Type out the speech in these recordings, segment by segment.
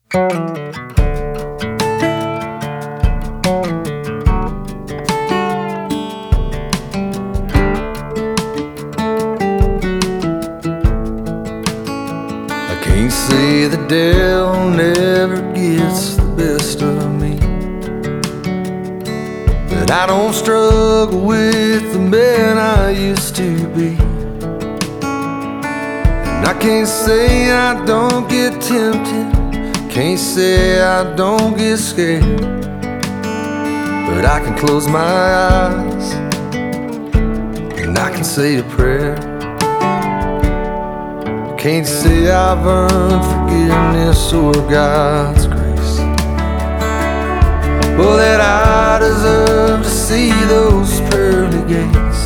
I can't say the devil never gets the best of me, that I don't struggle with the man I used to be. And I can't say I don't get tempted, can't say I don't get scared, but I can close my eyes and I can say a prayer. Can't say I've earned forgiveness or God's grace, or that I deserve to see those pearly gates.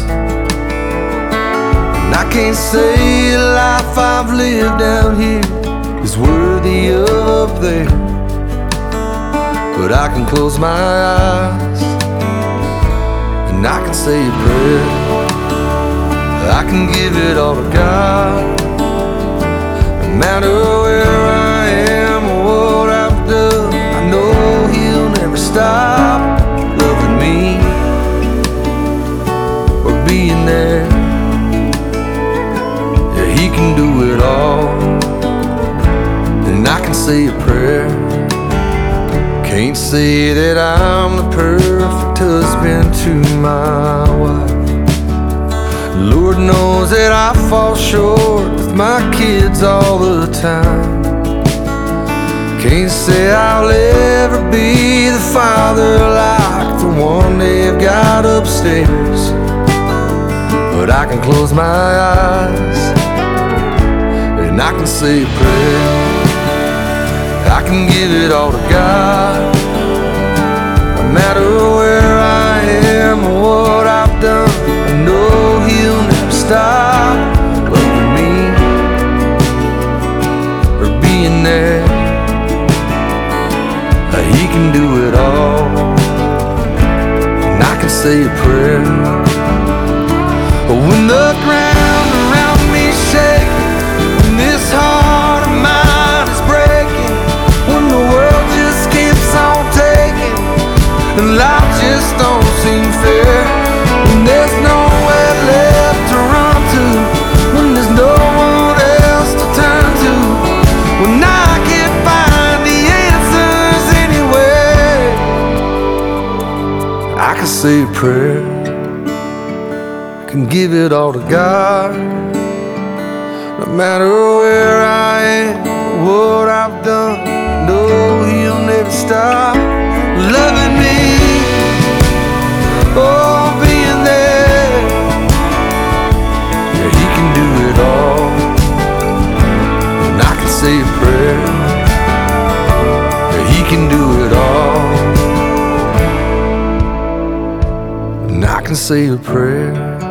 And I can't say the life I've lived down here is worthy of up there, but I can close my eyes and I can say a prayer. I can give it all to God, no matter where I am or what I've done. I know He'll never stop loving me or being there. Yeah, He can do it all, and I can say a prayer. Can't say that I'm the perfect husband to my wife. Lord knows that I fall short with my kids all the time. Can't say I'll ever be the father like the one they've got upstairs, but I can close my eyes and I can say a prayer. I can give it all to God, no matter where I am or what I've done. I know He'll never stop loving me or being there. He can do it all, and I can say a prayer. When the ground around me shakes, when this heart of mine is breaking, when the world just keeps on taking and life just don't seem fair, when there's nowhere left to run to, when there's no one else to turn to, when I can't find the answers anywhere, I can say a prayer. I can give it all to God, no matter where I am or what I've done. No, He'll never stop loving me, oh, being there. Yeah, He can do it all, and I can say a prayer. Yeah, He can do it all, and I can say a prayer.